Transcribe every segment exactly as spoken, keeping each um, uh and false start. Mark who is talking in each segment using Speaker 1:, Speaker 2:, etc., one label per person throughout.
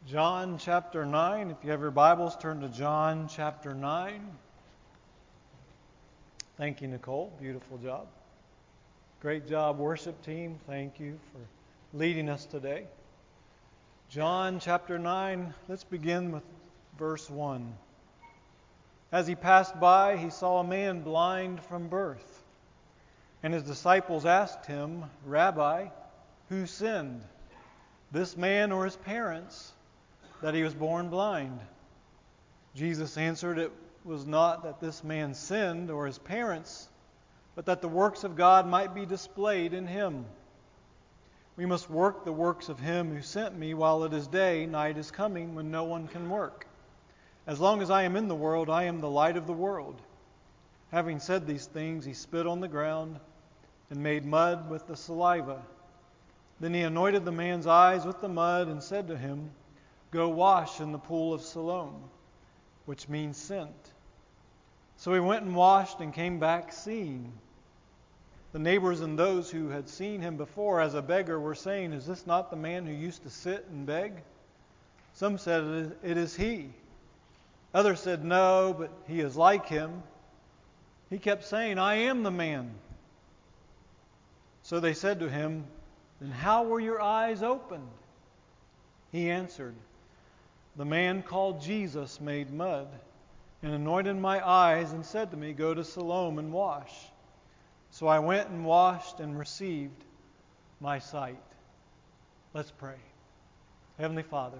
Speaker 1: John chapter nine. If you have your Bibles, turn to John chapter nine. Thank you, Nicole. Beautiful job. Great job, worship team. Thank you for leading us today. John chapter nine. Let's begin with verse one. As he passed by, he saw a man blind from birth. And his disciples asked him, Rabbi, who sinned, this man or his parents, that he was born blind? Jesus answered, it was not that this man sinned or his parents, but that the works of God might be displayed in him. We must work the works of him who sent me while it is day. Night is coming when no one can work. As long as I am in the world, I am the light of the world. Having said these things, he spit on the ground and made mud with the saliva. Then he anointed the man's eyes with the mud and said to him, Go wash in the pool of Siloam, which means sent. So he went and washed and came back seeing. The neighbors and those who had seen him before as a beggar were saying, Is this not the man who used to sit and beg? Some said, It is he. Others said, No, but he is like him. He kept saying, I am the man. So they said to him, Then how were your eyes opened? He answered, The man called Jesus made mud and anointed my eyes and said to me, Go to Siloam and wash. So I went and washed and received my sight. Let's pray. Heavenly Father,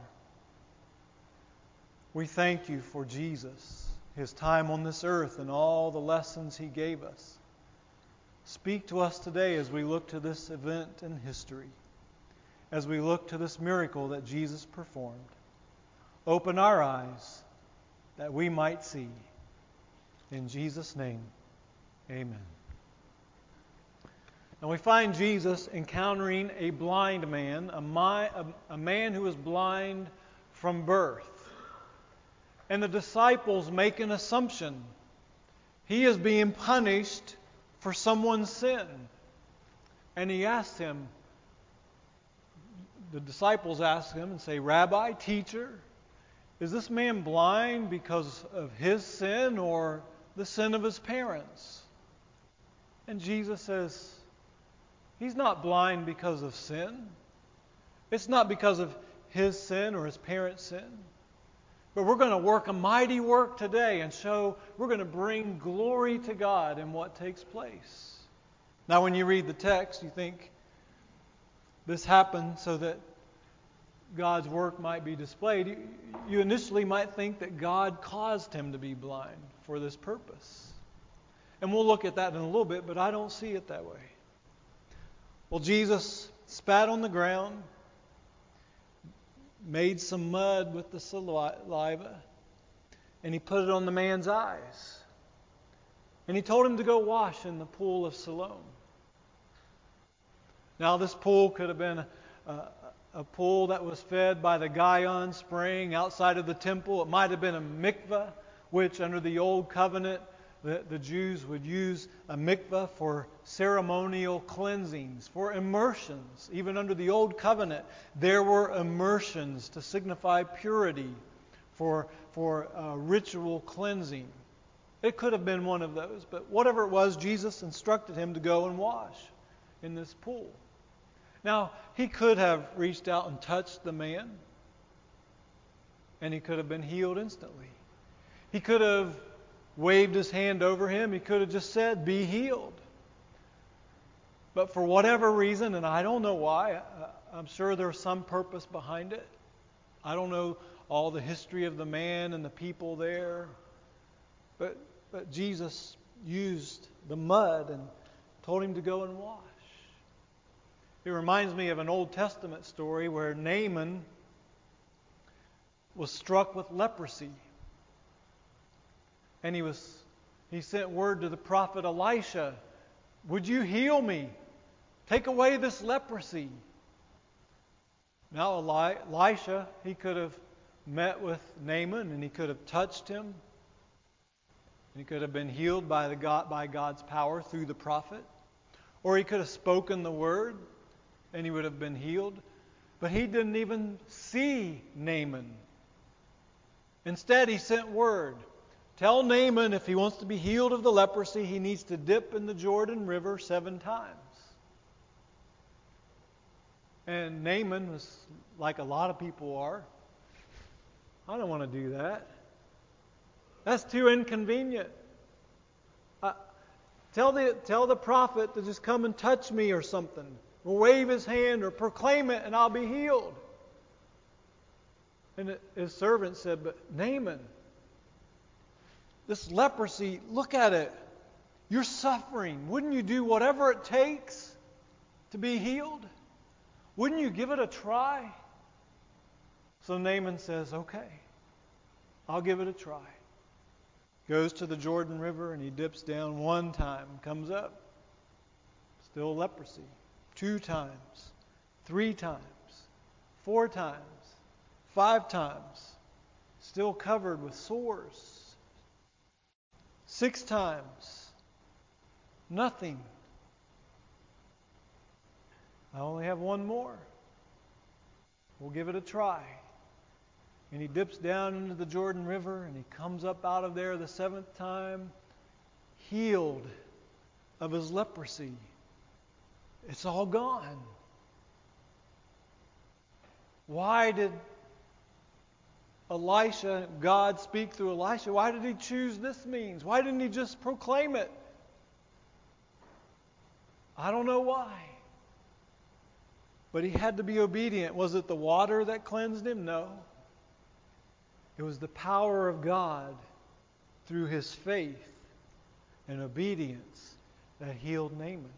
Speaker 1: we thank you for Jesus, his time on this earth, and all the lessons he gave us. Speak to us today as we look to this event in history, as we look to this miracle that Jesus performed. Open our eyes that we might see. In Jesus' name, amen. And we find Jesus encountering a blind man, a, mi- a, a man who was blind from birth. And the disciples make an assumption. He is being punished for someone's sin. And he asked him, the disciples ask him and say, Rabbi, teacher, is this man blind because of his sin or the sin of his parents? And Jesus says, he's not blind because of sin. It's not because of his sin or his parents' sin. But we're going to work a mighty work today and show we're going to bring glory to God in what takes place. Now, when you read the text, you think this happened so that God's work might be displayed. You initially might think that God caused him to be blind for this purpose. And we'll look at that in a little bit, but I don't see it that way. Well, Jesus spat on the ground, made some mud with the saliva, and he put it on the man's eyes. And he told him to go wash in the pool of Siloam. Now, this pool could have been a, a pool that was fed by the Gihon spring outside of the temple. It might have been a mikveh, which under the Old Covenant, the, the Jews would use a mikveh for ceremonial cleansings, for immersions. Even under the Old Covenant, there were immersions to signify purity, for, for uh, ritual cleansing. It could have been one of those, but whatever it was, Jesus instructed him to go and wash in this pool. Now, he could have reached out and touched the man, and he could have been healed instantly. He could have waved his hand over him. He could have just said, be healed. But for whatever reason, and I don't know why, I'm sure there's some purpose behind it. I don't know all the history of the man and the people there. But, but Jesus used the mud and told him to go and wash. It reminds me of an Old Testament story where Naaman was struck with leprosy. And he was he sent word to the prophet Elisha, would you heal me? Take away this leprosy. Now Elisha, he could have met with Naaman and he could have touched him. He could have been healed by, the God, by God's power through the prophet. Or he could have spoken the word and he would have been healed. But he didn't even see Naaman. Instead, he sent word. Tell Naaman if he wants to be healed of the leprosy, he needs to dip in the Jordan River seven times. And Naaman was like a lot of people are. I don't want to do that. That's too inconvenient. Uh, tell the tell the prophet to just come and touch me or something. Or wave his hand or proclaim it and I'll be healed. And his servant said, but Naaman, this leprosy, look at it. You're suffering. Wouldn't you do whatever it takes to be healed? Wouldn't you give it a try? So Naaman says, okay, I'll give it a try. Goes to the Jordan River and he dips down one time, comes up. Still leprosy. Two times, three times, four times, five times, still covered with sores. Six times, nothing. I only have one more. We'll give it a try. And he dips down into the Jordan River and he comes up out of there the seventh time, healed of his leprosy. It's all gone. Why did Elisha, God speak through Elisha? Why did he choose this means? Why didn't he just proclaim it? I don't know why. But he had to be obedient. Was it the water that cleansed him? No. It was the power of God through his faith and obedience that healed Naaman.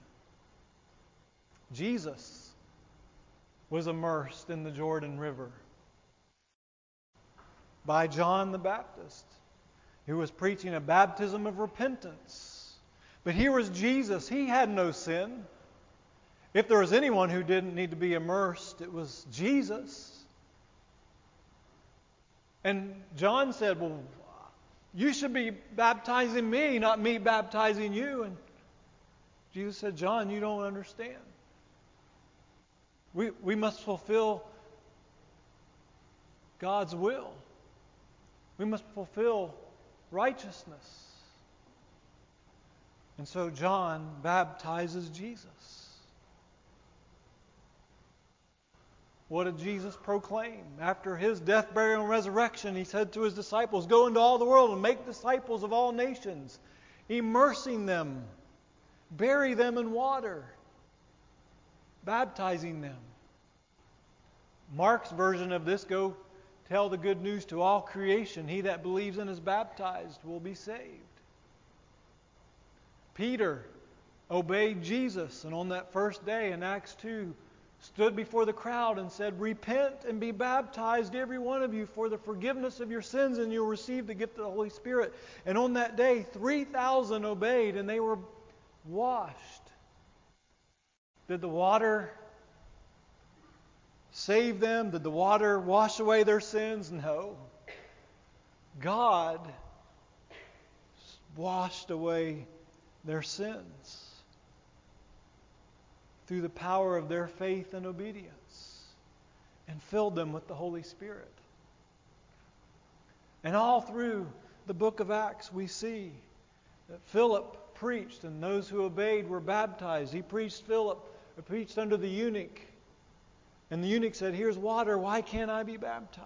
Speaker 1: Jesus was immersed in the Jordan River by John the Baptist, who was preaching a baptism of repentance. But here was Jesus. He had no sin. If there was anyone who didn't need to be immersed, it was Jesus. And John said, well, you should be baptizing me, not me baptizing you. And Jesus said, John, you don't understand. We, we must fulfill God's will. We must fulfill righteousness. And so John baptizes Jesus. What did Jesus proclaim? After his death, burial, and resurrection, he said to his disciples, go into all the world and make disciples of all nations, immersing them, bury them in water, baptizing them. Mark's version of this, go tell the good news to all creation. He that believes and is baptized will be saved. Peter obeyed Jesus, and on that first day in Acts two, stood before the crowd and said, repent and be baptized, every one of you, for the forgiveness of your sins, and you'll receive the gift of the Holy Spirit. And on that day, three thousand obeyed, and they were washed. Did the water save them? Did the water wash away their sins? No. God washed away their sins through the power of their faith and obedience, and filled them with the Holy Spirit. And all through the book of Acts we see that Philip preached, and those who obeyed were baptized. He preached Philip, or preached under the eunuch. And the eunuch said, here's water, why can't I be baptized?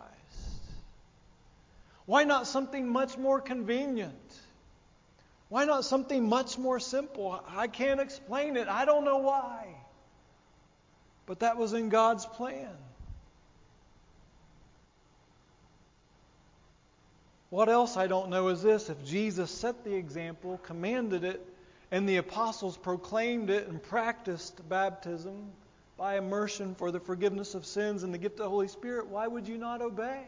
Speaker 1: Why not something much more convenient? Why not something much more simple? I can't explain it. I don't know why. But that was in God's plan. What else I don't know is this: if Jesus set the example, commanded it, and the apostles proclaimed it and practiced baptism by immersion for the forgiveness of sins and the gift of the Holy Spirit, why would you not obey?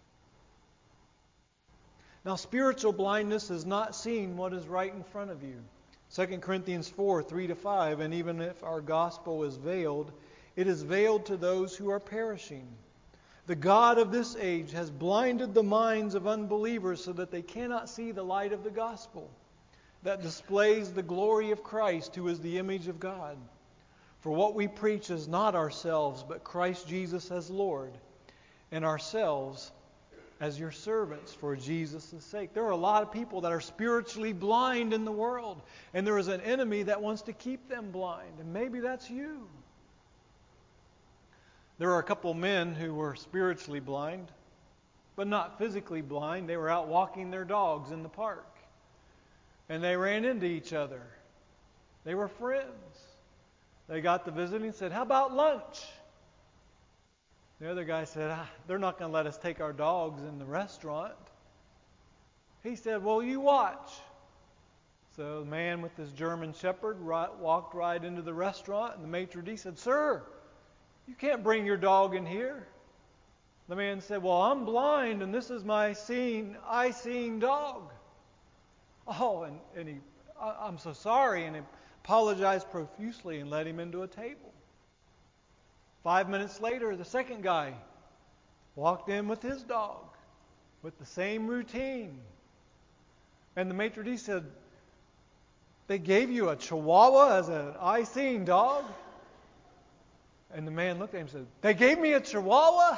Speaker 1: Now, spiritual blindness is not seeing what is right in front of you. Second Corinthians four, three to five, and even if our gospel is veiled, it is veiled to those who are perishing. The God of this age has blinded the minds of unbelievers so that they cannot see the light of the gospel that displays the glory of Christ, who is the image of God. For what we preach is not ourselves, but Christ Jesus as Lord, and ourselves as your servants for Jesus' sake. There are a lot of people that are spiritually blind in the world, and there is an enemy that wants to keep them blind, and maybe that's you. There are a couple men who were spiritually blind, but not physically blind. They were out walking their dogs in the park, and they ran into each other. They were friends. They got to visiting and said, "How about lunch?" The other guy said, ah, "They're not going to let us take our dogs in the restaurant." He said, "Well, you watch." So the man with his German shepherd right, walked right into the restaurant, and the maitre d' said, "Sir, you can't bring your dog in here." The man said, "Well, I'm blind, and this is my seeing, eye-seeing dog." Oh, and, and he, I, I'm so sorry, and he apologized profusely and led him into a table. Five minutes later, the second guy walked in with his dog with the same routine. And the maitre d' said, "They gave you a Chihuahua as an eye-seeing dog?" And the man looked at him and said, "They gave me a Chihuahua?"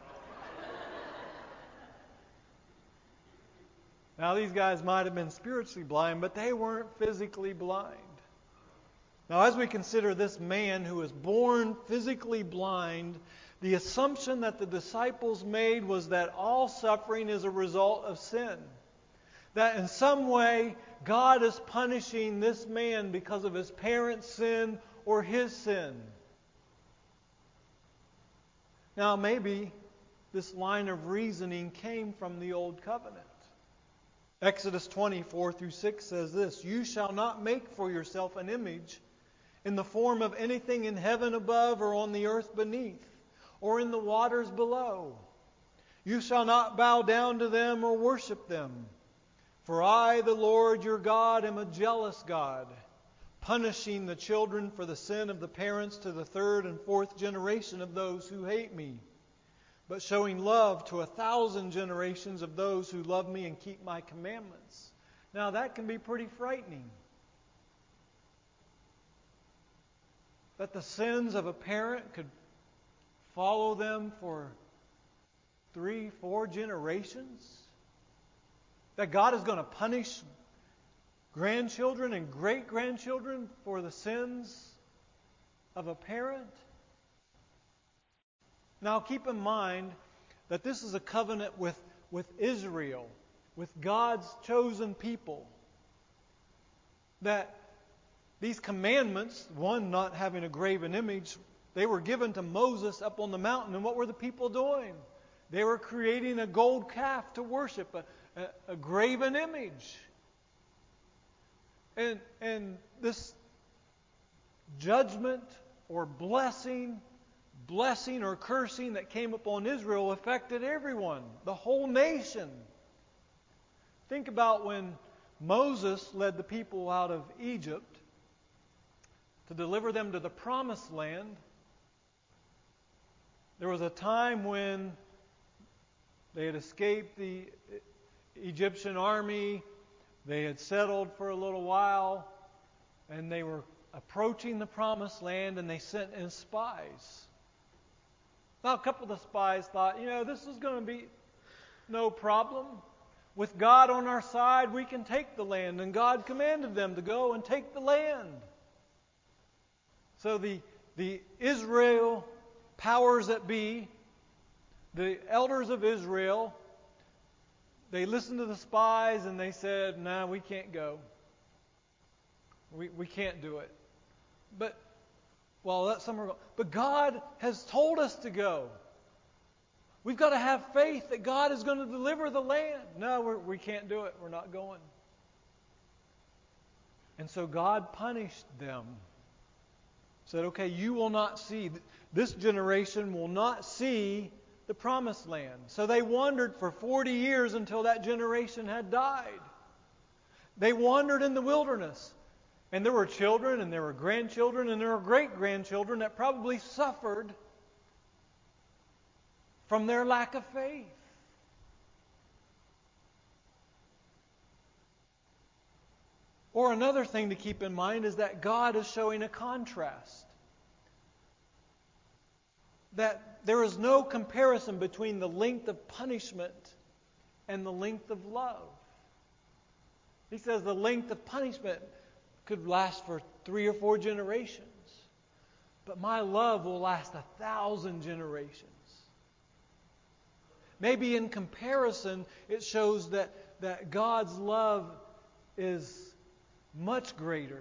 Speaker 1: Now, these guys might have been spiritually blind, but they weren't physically blind. Now, as we consider this man who was born physically blind, the assumption that the disciples made was that all suffering is a result of sin. That in some way, God is punishing this man because of his parents' sin or his sin. Now, maybe this line of reasoning came from the Old Covenant. Exodus twenty-four through six says this, "You shall not make for yourself an image in the form of anything in heaven above or on the earth beneath or in the waters below. You shall not bow down to them or worship them. For I, the Lord your God, am a jealous God, punishing the children for the sin of the parents to the third and fourth generation of those who hate me, but showing love to a thousand generations of those who love me and keep my commandments." Now that can be pretty frightening. That the sins of a parent could follow them for three, four generations. That God is going to punish grandchildren and great-grandchildren for the sins of a parent. Now keep in mind that this is a covenant with, with Israel, with God's chosen people. That these commandments, one, not having a graven image, they were given to Moses up on the mountain. And what were the people doing? They were creating a gold calf to worship, a, a, a graven image. And, and this judgment or blessing, blessing or cursing that came upon Israel affected everyone, the whole nation. Think about when Moses led the people out of Egypt to deliver them to the promised land. There was a time when they had escaped the Egyptian army. They had settled for a little while, and they were approaching the promised land, and they sent in spies. Now, a couple of the spies thought, you know, this is going to be no problem. With God on our side, we can take the land. And God commanded them to go and take the land. So the, the Israel powers that be, the elders of Israel, they listened to the spies and they said, "No, nah, we can't go. We we can't do it." But well, that's somewhere. But God has told us to go. We've got to have faith that God is going to deliver the land. No, we're, we can't do it. We're not going. And so God punished them. Said, "Okay, you will not see, this generation will not see the promised land." So they wandered for forty years until that generation had died. They wandered in the wilderness. And there were children, and there were grandchildren, and there were great-grandchildren that probably suffered from their lack of faith. Or another thing to keep in mind is that God is showing a contrast. that there is no comparison between the length of punishment and the length of love. He says the length of punishment could last for three or four generations, but my love will last a thousand generations. Maybe in comparison, it shows that, that God's love is much greater.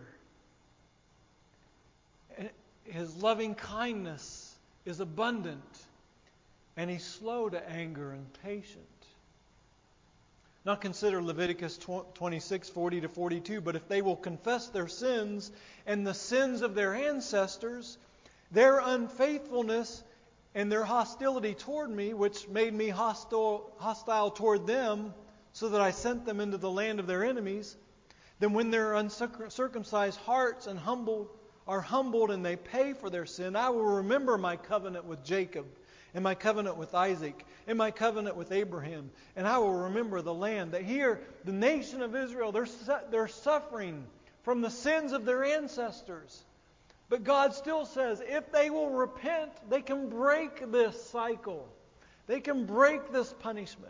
Speaker 1: His loving kindness is abundant, and He's slow to anger and patient. Now consider Leviticus twenty-six, forty to forty-two. But if they will confess their sins and the sins of their ancestors, their unfaithfulness and their hostility toward me, which made me hostile, hostile toward them, so that I sent them into the land of their enemies, then when their uncircumcised hearts and humble are humbled and they pay for their sin, I will remember my covenant with Jacob, and my covenant with Isaac, and my covenant with Abraham, and I will remember the land. That here, the nation of Israel, they're, su- they're suffering from the sins of their ancestors. But God still says, if they will repent, they can break this cycle. They can break this punishment.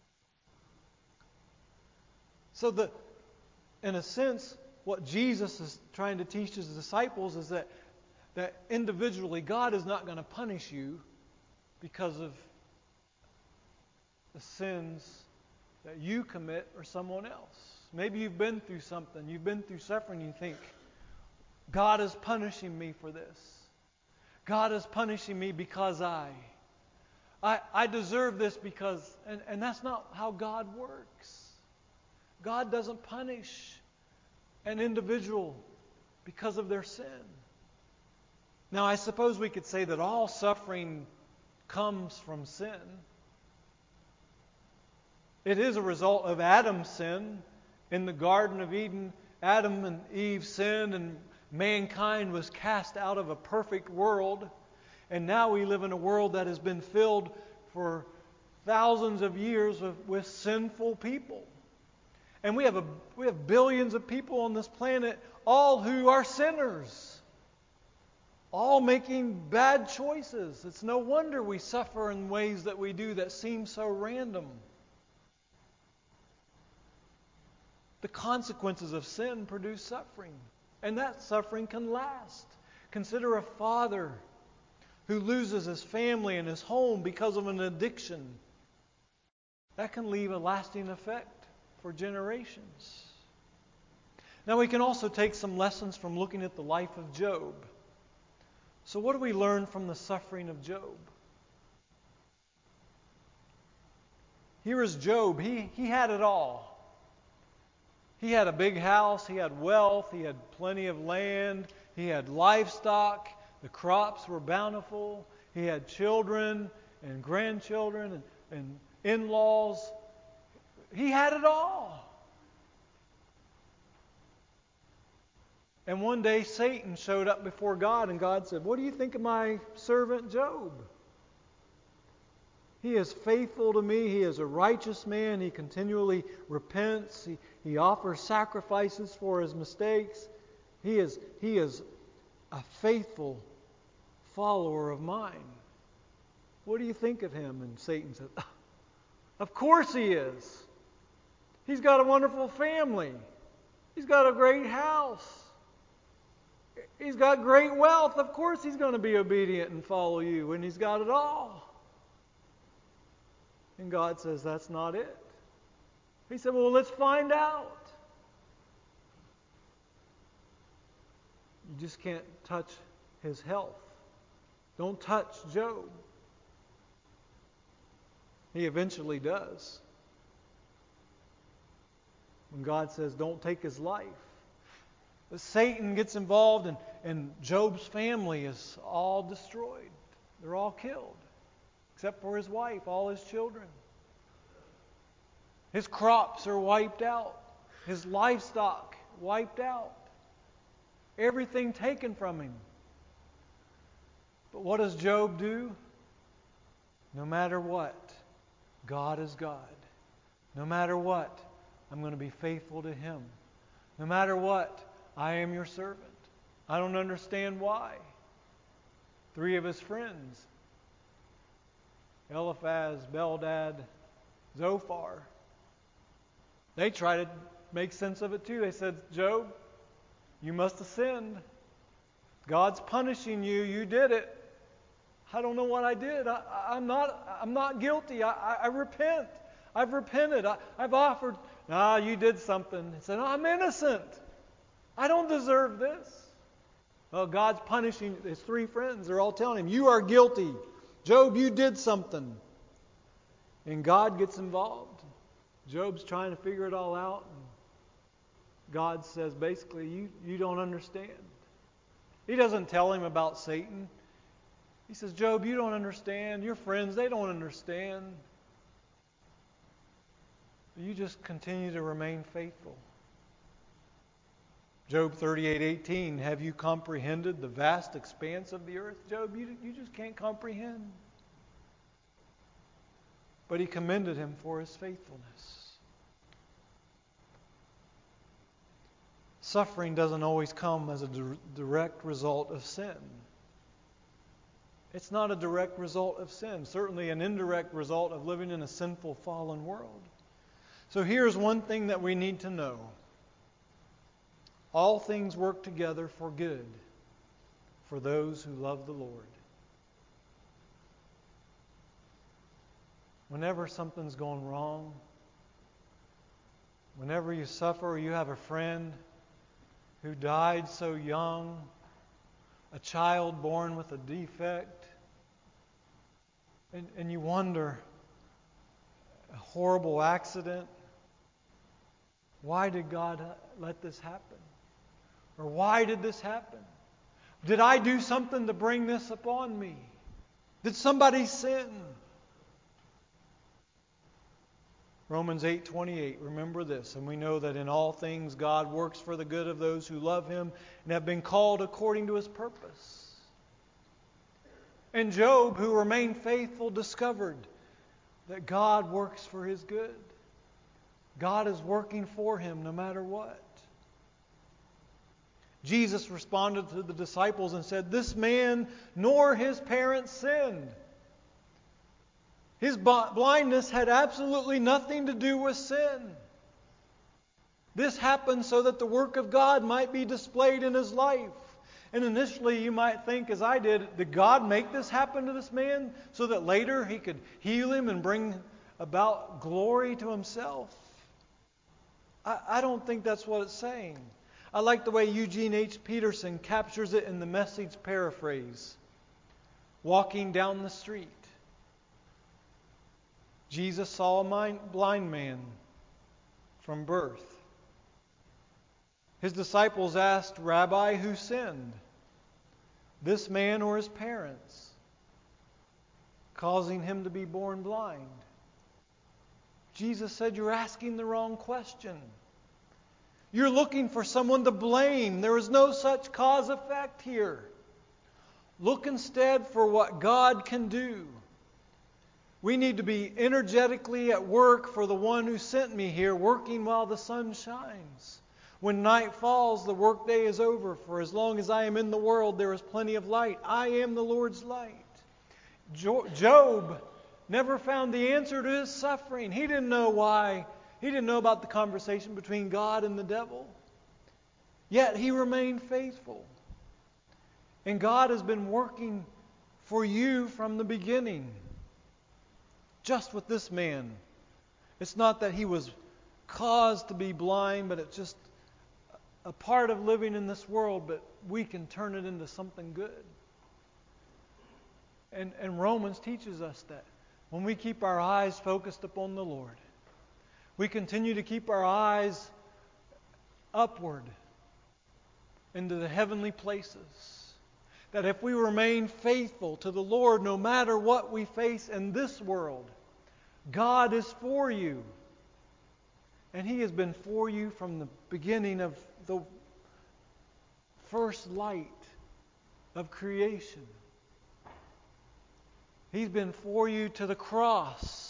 Speaker 1: So the, in a sense, what Jesus is trying to teach His disciples is that, that individually, God is not going to punish you because of the sins that you commit or someone else. Maybe you've been through something. You've been through suffering. You think, God is punishing me for this. God is punishing me because I. I, I deserve this because... And, and that's not how God works. God doesn't punish an individual because of their sin. Now, I suppose we could say that all suffering comes from sin. It is a result of Adam's sin. In the Garden of Eden, Adam and Eve sinned, and mankind was cast out of a perfect world. And now we live in a world that has been filled for thousands of years with, with sinful people. And we have a we have billions of people on this planet, all who are sinners. All making bad choices. It's no wonder we suffer in ways that we do that seem so random. The consequences of sin produce suffering. And that suffering can last. Consider a father who loses his family and his home because of an addiction. That can leave a lasting effect for generations. Now we can also take some lessons from looking at the life of Job. So what do we learn from the suffering of Job? Here is Job. He, he had it all. He had a big house. He had wealth. He had plenty of land. He had livestock. The crops were bountiful. He had children and grandchildren and, and in-laws. He had it all. And one day Satan showed up before God, and God said, "What do you think of my servant Job? He is faithful to me. He is a righteous man. He continually repents. He, he offers sacrifices for his mistakes. He is, he is a faithful follower of mine. What do you think of him?" And Satan said, "Of course he is. He's got a wonderful family. He's got a great house. He's got great wealth. Of course he's going to be obedient and follow you when he's got it all." And God says, "That's not it." He said, "Well, let's find out. You just can't touch his health. Don't touch Job." He eventually does. When God says, "Don't take his life." But Satan gets involved, and, and Job's family is all destroyed. They're all killed. Except for his wife, all his children. His crops are wiped out. His livestock wiped out. Everything taken from him. But what does Job do? No matter what, God is God. No matter what, I'm going to be faithful to Him. No matter what, I am your servant. I don't understand why. Three of his friends Eliphaz, Bildad, Zophar. They try to make sense of it too. They said, Job, you must have sinned. God's punishing you. You did it. I don't know what I did. I, I'm not. I'm not guilty. I, I, I repent. I've repented. I, I've offered. Ah, you did something. He said, no, I'm innocent. I don't deserve this. Well, God's punishing his three friends. They're all telling him, you are guilty. Job, you did something. And God gets involved. Job's trying to figure it all out. And God says, basically, you, you don't understand. He doesn't tell him about Satan. He says, Job, you don't understand. Your friends, they don't understand. You just continue to remain faithful. Job thirty-eight eighteen, have you comprehended the vast expanse of the earth? Job, you, you just can't comprehend. But he commended him for his faithfulness. Suffering doesn't always come as a di- direct result of sin. It's not a direct result of sin. Certainly an indirect result of living in a sinful, fallen world. So here's one thing that we need to know. All things work together for good for those who love the Lord. Whenever something's going wrong, whenever you suffer or you have a friend who died so young, a child born with a defect, and, and you wonder, a horrible accident, why did God let this happen? Or why did this happen? Did I do something to bring this upon me? Did somebody sin? Romans eight twenty-eight, remember this, and we know that in all things God works for the good of those who love Him and have been called according to His purpose. And Job, who remained faithful, discovered that God works for his good. God is working for him no matter what. Jesus responded to the disciples and said, this man nor his parents sinned. His blindness had absolutely nothing to do with sin. This happened so that the work of God might be displayed in his life. And initially you might think, as I did, did God make this happen to this man so that later he could heal him and bring about glory to himself? I, I don't think that's what it's saying. I like the way Eugene H. Peterson captures it in the Message paraphrase. Walking down the street, Jesus saw a blind man from birth. His disciples asked, Rabbi, who sinned? This man or his parents, causing him to be born blind? Jesus said, you're asking the wrong question. You're looking for someone to blame. There is no such cause-effect here. Look instead for what God can do. We need to be energetically at work for the one who sent me here, working while the sun shines. When night falls, the workday is over. For as long as I am in the world, there is plenty of light. I am the Lord's light. Job never found the answer to his suffering. He didn't know why. He didn't know about the conversation between God and the devil. Yet he remained faithful. And God has been working for you from the beginning. Just with this man. It's not that he was caused to be blind, but it's just a part of living in this world, but we can turn it into something good. And, and Romans teaches us that. When we keep our eyes focused upon the Lord, we continue to keep our eyes upward into the heavenly places. That if we remain faithful to the Lord, no matter what we face in this world, God is for you. And He has been for you from the beginning of the first light of creation. He's been for you to the cross.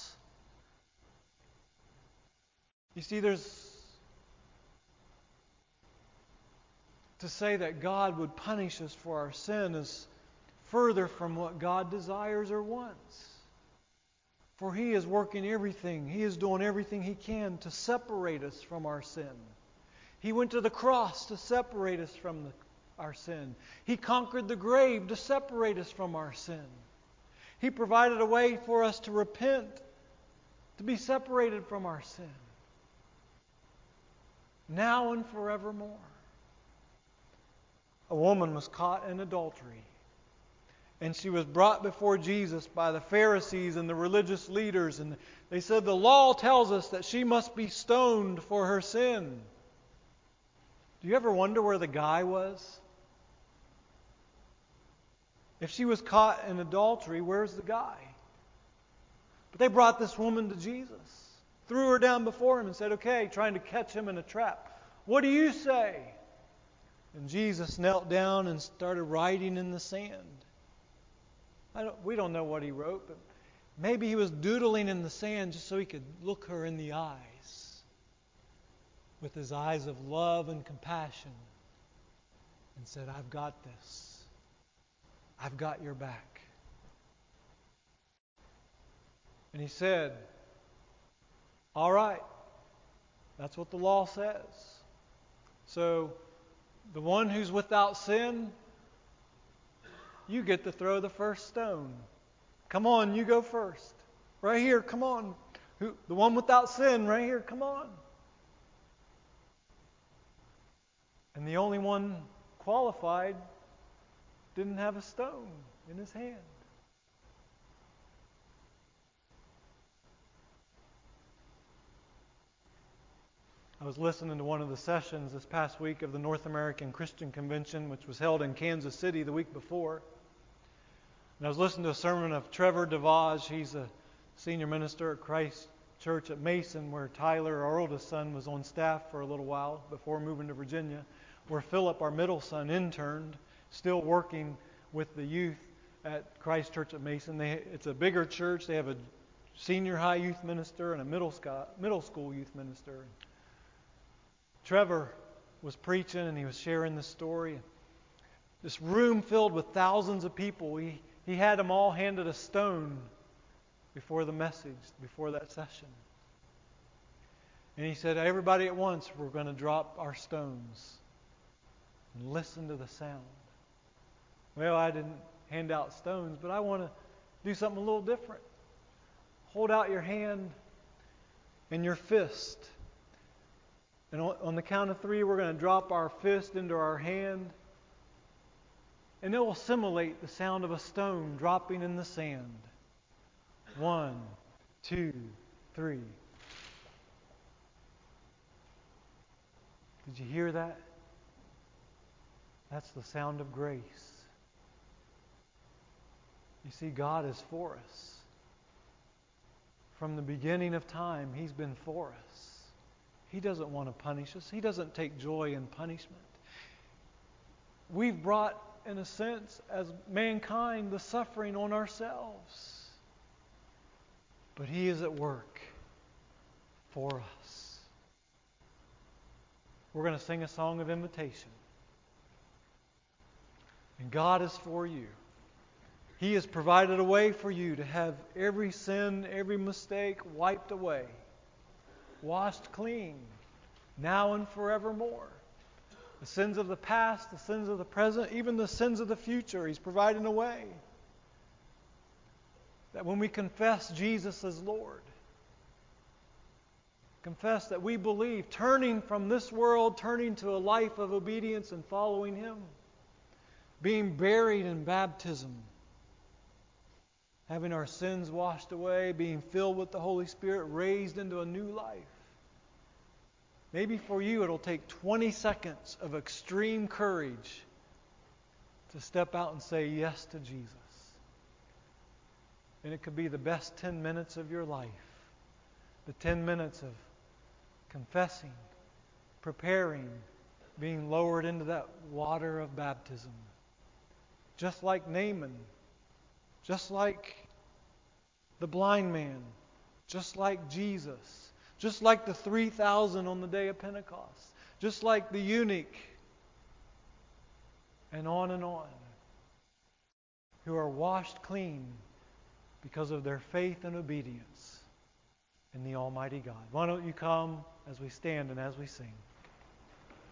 Speaker 1: You see, there's to say that God would punish us for our sin is further from what God desires or wants. For He is working everything. He is doing everything He can to separate us from our sin. He went to the cross to separate us from the, our sin. He conquered the grave to separate us from our sin. He provided a way for us to repent, to be separated from our sin, now and forevermore. A woman was caught in adultery, and she was brought before Jesus by the Pharisees and the religious leaders, and they said, the law tells us that she must be stoned for her sin. Do you ever wonder where the guy was? If she was caught in adultery, where's the guy? But they brought this woman to Jesus, threw her down before Him and said, okay, trying to catch Him in a trap. What do you say? And Jesus knelt down and started writing in the sand. I don't, we don't know what He wrote, but maybe He was doodling in the sand just so He could look her in the eyes with His eyes of love and compassion, and said, I've got this. I've got your back. And He said, all right, that's what the law says. So the one who's without sin, you get to throw the first stone. Come on, you go first. Right here, come on. Who, the one without sin, right here, come on. And the only one qualified didn't have a stone in his hand. I was listening to one of the sessions this past week of the North American Christian Convention, which was held in Kansas City the week before. And I was listening to a sermon of Trevor DeVage. He's a senior minister at Christ Church at Mason, where Tyler, our oldest son, was on staff for a little while before moving to Virginia, where Philip, our middle son, interned, still working with the youth at Christ Church at Mason. They, it's a bigger church. They have a senior high youth minister and a middle school, middle school youth minister. Trevor was preaching and he was sharing this story. This room filled with thousands of people. He, he had them all handed a stone before the message, before that session. And he said, everybody at once, we're going to drop our stones and listen to the sound. Well, I didn't hand out stones, but I want to do something a little different. Hold out your hand and your fist. And on the count of three, we're going to drop our fist into our hand. And it will simulate the sound of a stone dropping in the sand. One, two, three. Did you hear that? That's the sound of grace. You see, God is for us. From the beginning of time, He's been for us. He doesn't want to punish us. He doesn't take joy in punishment. We've brought, in a sense, as mankind, the suffering on ourselves. But He is at work for us. We're going to sing a song of invitation. And God is for you. He has provided a way for you to have every sin, every mistake wiped away, washed clean, now and forevermore. The sins of the past, the sins of the present, even the sins of the future, He's providing a way. That when we confess Jesus as Lord, confess that we believe, turning from this world, turning to a life of obedience and following Him, being buried in baptism, having our sins washed away, being filled with the Holy Spirit, raised into a new life. Maybe for you it'll take twenty seconds of extreme courage to step out and say yes to Jesus. And it could be the best ten minutes of your life. The ten minutes of confessing, preparing, being lowered into that water of baptism. Just like Naaman, just like the blind man, just like Jesus, just like the three thousand on the day of Pentecost, just like the eunuch, and on and on, who are washed clean because of their faith and obedience in the Almighty God. Why don't you come as we stand and as we sing?